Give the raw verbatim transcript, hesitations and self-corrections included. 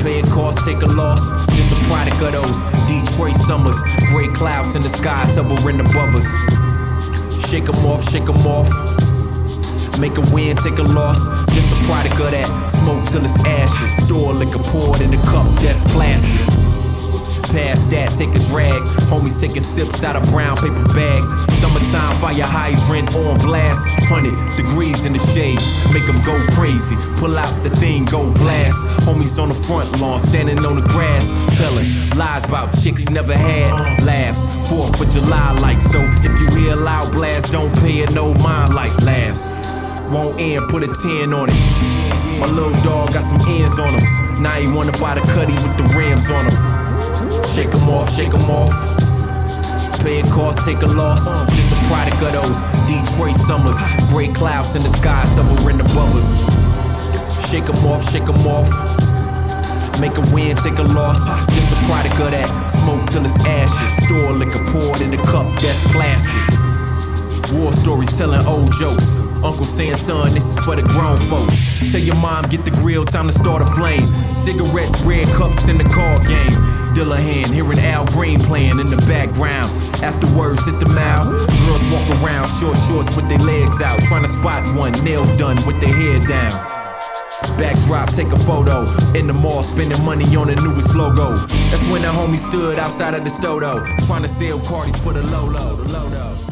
Pay a cost, take a loss. Just a product of those Detroit summers. Gray clouds in the sky, hovering above us. Shake 'em off, shake 'em off. Make a win, take a loss. Just a product of that. Smoke till it's ashes. Store liquor poured in a cup that's plastic. Past that, take a drag. Homies taking sips out of brown paper bag. Summertime fire hydrant on blast. Hundred degrees in the shade, make them go crazy. Pull out the thing, go blast. Homies on the front lawn, standing on the grass, telling lies about chicks he never had. Laughs, fourth of July like so. If you hear a loud blast, don't pay it no mind like laughs. Won't end, put a ten on it. My little dog got some ends on him. Now he wanna buy the cutty with the rims on him. Shake 'em off, shake 'em off. Pay a cost, take a loss. Just a product of those Detroit summers. Gray clouds in the sky, hovering above us. Shake 'em off, shake 'em off. Make a win, take a loss. Just a product of that. Smoke till it's ashes. Store liquor poured in a cup that's plastic. War stories telling old jokes. Uncle saying, son, this is for the grown folks. Tell your mom, get the grill, time to start a flame. Cigarettes, red cups in the card game. Dillahan, hearing Al Green playing in the background. Afterwards, hit the mouth. Girls walk around, short shorts with their legs out. Trying to spot one, nails done with their head down. Backdrop, take a photo. In the mall, spending money on the newest logo. That's when the homie stood outside of the Stodo. Trying to sell parties for the Lolo, the Lodo.